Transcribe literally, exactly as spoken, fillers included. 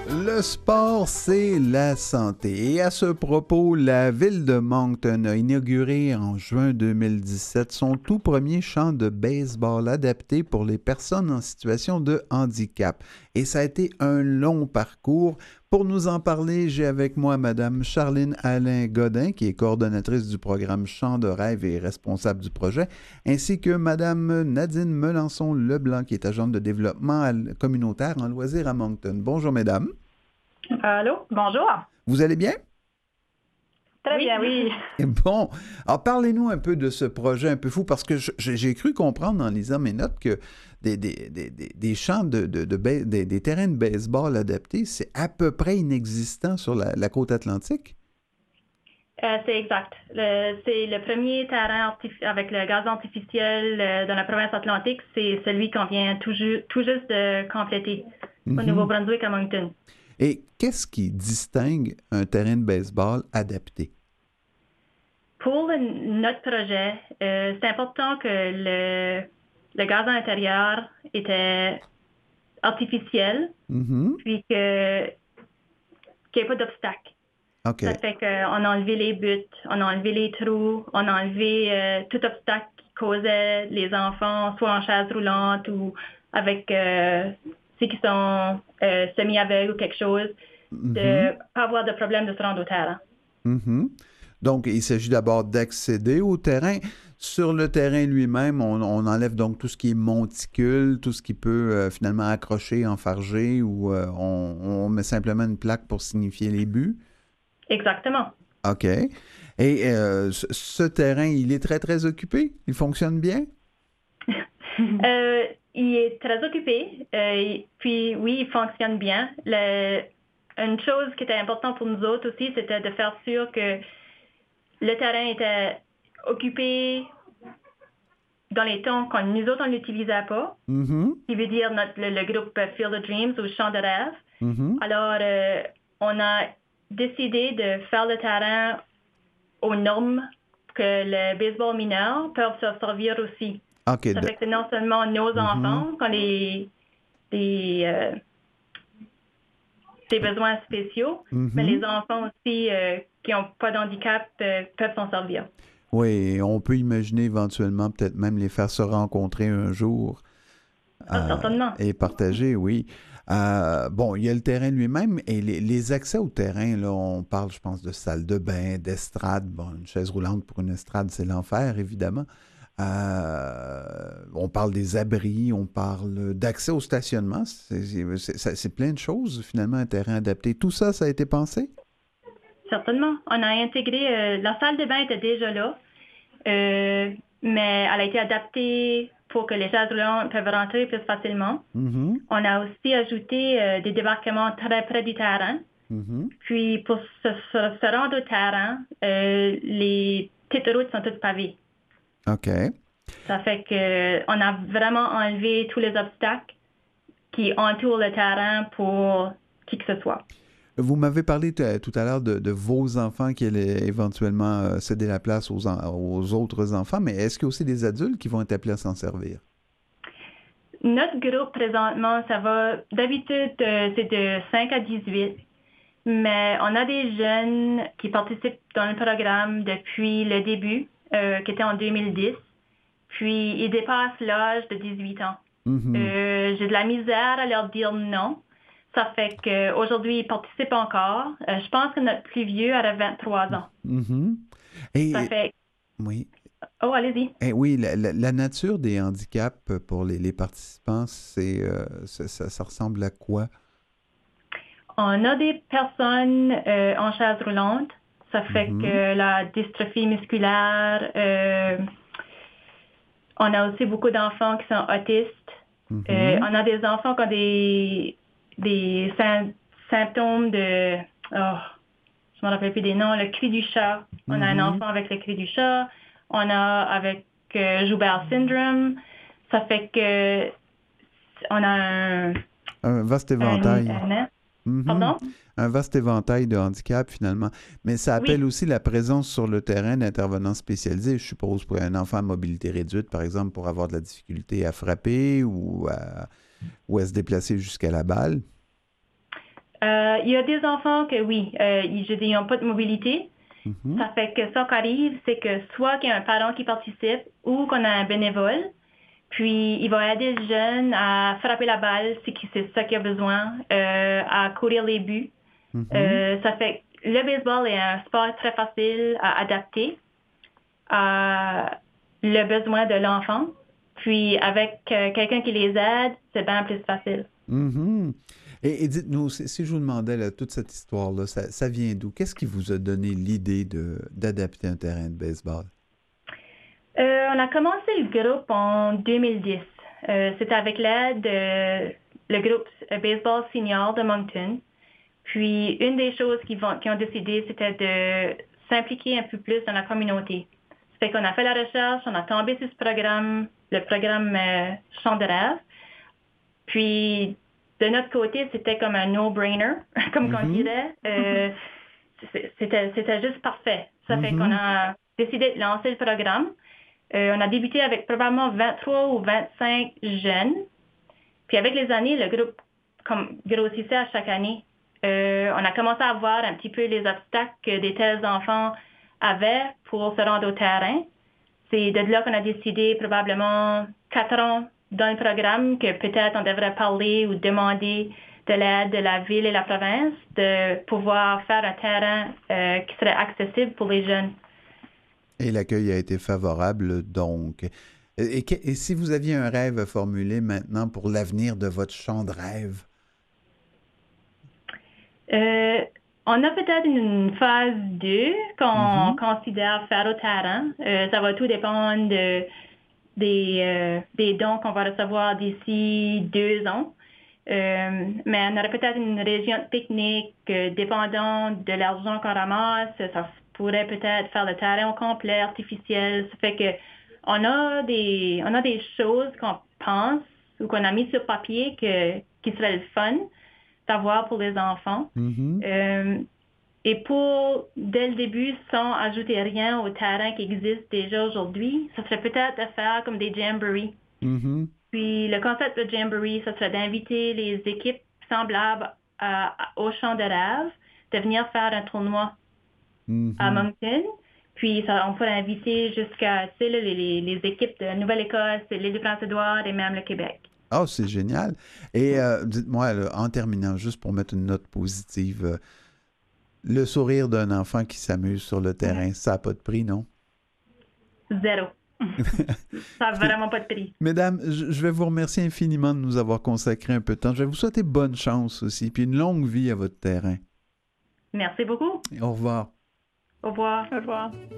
Le sport, c'est la santé. Et à ce propos, la ville de Moncton a inauguré en juin deux mille dix-sept son tout premier champ de baseball adapté pour les personnes en situation de handicap. Et ça a été un long parcours. Pour nous en parler, j'ai avec moi Mme Charline Alain-Godin, qui est coordonnatrice du programme Champ de rêve et responsable du projet, ainsi que Mme Nadine Melançon-Leblanc, qui est agente de développement communautaire en loisirs à Moncton. Bonjour, mesdames. Allô, bonjour. Vous allez bien? Très oui. bien, oui. Bon, alors parlez-nous un peu de ce projet un peu fou, parce que je, j'ai cru comprendre en lisant mes notes que des, des, des, des champs, de, de, de, de des, des terrains de baseball adaptés, c'est à peu près inexistant sur la, la côte atlantique? Euh, c'est exact. Le, c'est le premier terrain artif- avec le gaz artificiel euh, dans la province atlantique, c'est celui qu'on vient tout, ju- tout juste de compléter mm-hmm. au Nouveau-Brunswick à Moncton. Et qu'est-ce qui distingue un terrain de baseball adapté? Pour le, notre projet, euh, c'est important que le, le gaz à l'intérieur était artificiel, mm-hmm. puis que, qu'il n'y ait pas d'obstacles. Okay. Ça fait qu'on a enlevé les buts, on a enlevé les trous, on a enlevé euh, tout obstacle qui causait les enfants, soit en chaise roulante ou avec euh, ceux qui sont euh, semi-aveugles ou quelque chose, mm-hmm. de pas avoir de problème de se rendre au terrain. Mm-hmm. Donc, il s'agit d'abord d'accéder au terrain. Sur le terrain lui-même, on, on enlève donc tout ce qui est monticule, tout ce qui peut euh, finalement accrocher, enfarger, ou euh, on, on met simplement une plaque pour signifier les buts. Exactement. OK. Et euh, ce, ce terrain, il est très, très occupé? Il fonctionne bien? euh, il est très occupé. Euh, puis, oui, il fonctionne bien. Le, une chose qui était importante pour nous autres aussi, c'était de faire sûr que le terrain était occupé dans les temps quand nous autres, on ne l'utilisait pas. Mm-hmm. Ce qui veut dire notre, le, le groupe Field of Dreams ou Champ de rêve. Mm-hmm. Alors, euh, on a décidé de faire le terrain aux normes que le baseball mineur peut se servir aussi. Okay. Ça fait que non seulement nos mm-hmm. enfants qui ont des, des, euh, des besoins spéciaux, mm-hmm. mais les enfants aussi euh, qui n'ont pas d'handicap euh, peuvent s'en servir. Oui, on peut imaginer éventuellement peut-être même les faire se rencontrer un jour. Ah, euh, certainement. Et partager, oui. Euh, bon, il y a le terrain lui-même et les, les accès au terrain, là, on parle, je pense, de salle de bain, d'estrade. Bon, une chaise roulante pour une estrade, c'est l'enfer, évidemment. Euh, on parle des abris, on parle d'accès au stationnement. C'est, c'est, c'est plein de choses, finalement, un terrain adapté. Tout ça, ça a été pensé? Certainement. On a intégré... Euh, la salle de bain était déjà là, euh, mais elle a été adaptée pour que les chaises roulantes peuvent rentrer plus facilement. Mm-hmm. On a aussi ajouté euh, des débarquements très près du terrain. Mm-hmm. Puis, pour se, se, se rendre au terrain, euh, les petites routes sont toutes pavées. OK. Ça fait qu'on a vraiment enlevé tous les obstacles qui entourent le terrain pour qui que ce soit. Vous m'avez parlé t- tout à l'heure de, de vos enfants qui allaient éventuellement euh, céder la place aux, en- aux autres enfants, mais est-ce qu'il y a aussi des adultes qui vont être appelés à s'en servir? Notre groupe, présentement, ça va, d'habitude, euh, c'est de cinq à dix-huit, mais on a des jeunes qui participent dans le programme depuis le début, euh, qui était en deux mille dix, puis ils dépassent l'âge de dix-huit ans. Mm-hmm. Euh, j'ai de la misère à leur dire non. Ça fait qu'aujourd'hui, ils participent encore. Euh, je pense que notre plus vieux a vingt-trois ans. Mm-hmm. Et, ça fait... Oui. Oh, allez-y. Et oui, la, la, la nature des handicaps pour les, les participants, c'est, euh, ça, ça, ça ressemble à quoi? On a des personnes euh, en chaise roulante. Ça fait mm-hmm. que la dystrophie musculaire. Euh, on a aussi beaucoup d'enfants qui sont autistes. Mm-hmm. Euh, on a des enfants qui ont des... des sy- symptômes de, oh, je ne me rappelle plus des noms, le cri du chat. On mm-hmm. a un enfant avec le cri du chat. On a avec euh, Joubert syndrome. Ça fait que on a un... Un vaste éventail. Un, un, mm-hmm. Pardon? Un vaste éventail de handicaps, finalement. Mais ça appelle oui. aussi la présence sur le terrain d'intervenants spécialisés, je suppose, pour un enfant à mobilité réduite, par exemple, pour avoir de la difficulté à frapper ou à... ou à se déplacer jusqu'à la balle? Euh, il y a des enfants que oui, euh, ils, je dis, ils n'ont pas de mobilité. Mm-hmm. Ça fait que ça qui arrive, c'est que soit qu'il y a un parent qui participe ou qu'on a un bénévole, puis il va aider le jeune à frapper la balle si c'est ça qu'il a besoin, euh, à courir les buts. Mm-hmm. Euh, ça fait le baseball est un sport très facile à adapter à le besoin de l'enfant. Puis avec euh, quelqu'un qui les aide, c'est bien plus facile. Mm-hmm. Et, et dites-nous, si, si je vous demandais là, toute cette histoire-là, ça, ça vient d'où? Qu'est-ce qui vous a donné l'idée de, d'adapter un terrain de baseball? Euh, on a commencé le groupe en deux mille dix. Euh, C'était avec l'aide de le groupe Baseball Senior de Moncton. Puis, une des choses qu'ils vont, qu'ils ont décidé, c'était de s'impliquer un peu plus dans la communauté. Ça fait qu'on a fait la recherche, on a tombé sur ce programme, le programme euh, Champ de rêve. Puis, de notre côté, c'était comme un no-brainer, comme Mm-hmm. on dirait. Euh, c'était, c'était juste parfait. Ça Mm-hmm. fait qu'on a décidé de lancer le programme. Euh, on a débuté avec probablement vingt-trois ou vingt-cinq jeunes. Puis avec les années, le groupe comme, grossissait à chaque année. Euh, on a commencé à voir un petit peu les obstacles que des tels enfants avaient pour se rendre au terrain. C'est de là qu'on a décidé probablement quatre ans dans le programme que peut-être on devrait parler ou demander de l'aide de la ville et la province de pouvoir faire un terrain euh, qui serait accessible pour les jeunes. Et l'accueil a été favorable, donc. Et, et, et si vous aviez un rêve à formuler maintenant pour l'avenir de votre champ de rêve? Euh, on a peut-être une phase deux qu'on Mm-hmm. considère faire au terrain. Euh, ça va tout dépendre de, des, euh, des dons qu'on va recevoir d'ici deux ans. Euh, mais on aurait peut-être une région technique, euh, dépendant de l'argent qu'on ramasse. Ça pourrait peut-être faire le terrain au complet, artificiel. Ça fait que on a des, on a des choses qu'on pense ou qu'on a mis sur papier que, qui seraient le fun d'avoir pour les enfants. Mm-hmm. Euh, et pour, dès le début, sans ajouter rien au terrain qui existe déjà aujourd'hui, ça serait peut-être de faire comme des jamborees. Mm-hmm. Puis le concept de jamboree, ça serait d'inviter les équipes semblables à, à, au champ de rêve de venir faire un tournoi Mm-hmm. à Moncton. Puis ça, on pourrait inviter jusqu'à les, les, les équipes de Nouvelle-Écosse, l'île du Prince-Édouard et même le Québec. Oh, c'est génial. Et euh, dites-moi, là, en terminant, juste pour mettre une note positive, euh, le sourire d'un enfant qui s'amuse sur le terrain, ça n'a pas de prix, non? Zéro. Ça n'a vraiment pas de prix. Mesdames, je, je vais vous remercier infiniment de nous avoir consacré un peu de temps. Je vais vous souhaiter bonne chance aussi, puis une longue vie à votre terrain. Merci beaucoup. Au revoir. Au revoir. Au revoir.